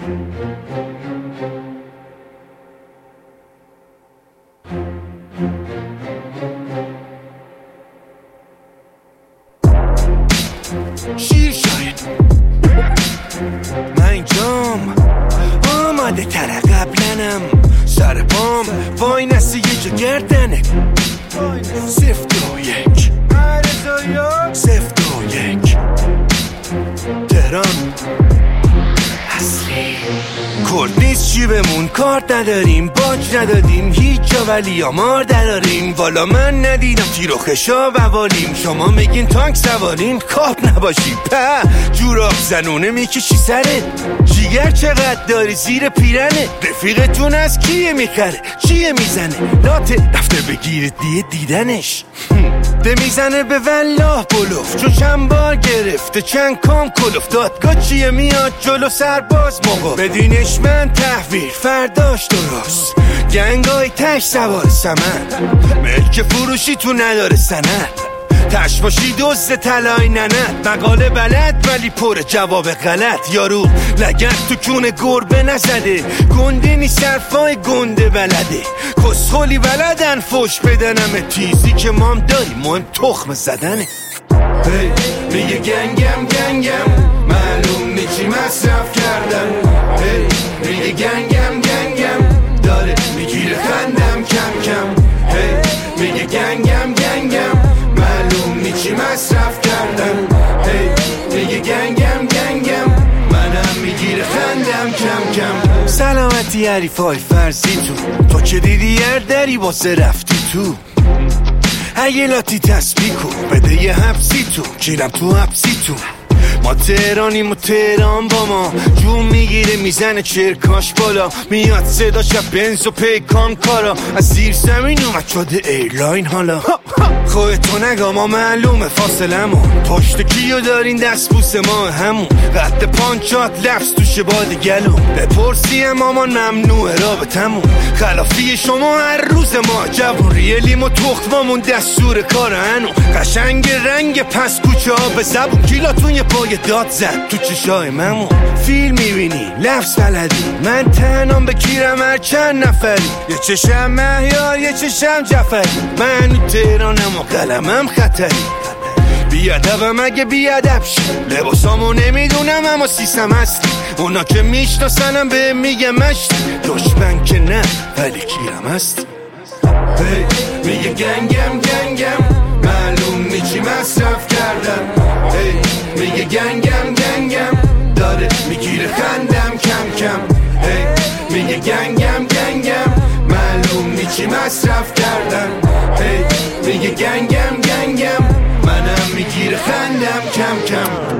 شیر شاید من اینجام آماده تر قبلنم سر پام وای نسی یه جا گردنه 0-2-1 تهران اصلی کرد نیست چی بمون کارت نداریم باج ندادیم هیچ جا ولی آمار دراریم والا من ندیدم تیر و خشا بوالیم شما میگین تانک سوارین کاپ نباشی په جوراب زنونه میکشی سرت جیگر چقدر داری زیر پیرنه رفیقتون از کیه میخره چیه میزنه لاته رفته بگیرید دیدنش ده میزنه به والله بلوف چون چند بار گرفته چند کام کلوف دادگاه چیه میاد جلو سرباز موقع بدینش من تحویل فرداش درست گنگای تش سوار سمن ملک فروشی تو نداره سند تش باشی دزد طلای ننت مقاله بلد ولی پر جواب غلط یارو لگت تو کونه گربه نزده گنده نی صرفای گنده بلده کسخولی بلدن فوش بدنم تیزی که مام داری مهم تخم زدنه میگه گنگم معلوم نیچی مصرف کردن میگه گنگم داره میگیره خندم کم کم میگه گنگم معلوم نیچی مصرف کردن میگه گنگم منم میگیره خندم کم کم سلامتی حریفای فرضی تو که دیدی دری واسه رفتی تو اگه لاتی تسبیح کن بده یه حبسی تو کیرم تو حبسی تو ما تهرانیم و تهران با ما جون میگیره میزنه چرکاش بالا میاد صدا شب بنز و پیکان کارا از زیر زمین اومد شده ایرلاین حالا خودتو نگا ما معلومه فاصلمون پشت کیو دارین دست بوس ما همون قد پانچات لفظ تو شباد گلو بپرسی مامان ممنوعه رابطمون خلافی شما هر روز ما جوون ریلیم و تختمامون دستور کار هنو قشنگ رنگ پس کوچه ها به زبون کیلاتون یه پای داد زد تو چشای ممون فیلم میبینی لفظ بلدی من تنام به کیرم هر چند نفری یه چشم مهیار یه چشم جعفری من تهرانم و قلمم خطری بیادبم اگه بیادب شی لباسامو نمیدونم اما سیسم هستی اونا که میشناسنم به میگه مشتی دشمن که نه ولی کیرم هستی میگه گنگم معلوم نیچی مصرف کردن میگه گنگم داره میگیره خندم کم کم میگه گنگم معلوم نیچی مصرف کردن میگه گنگم منم میگیره خندم کم کم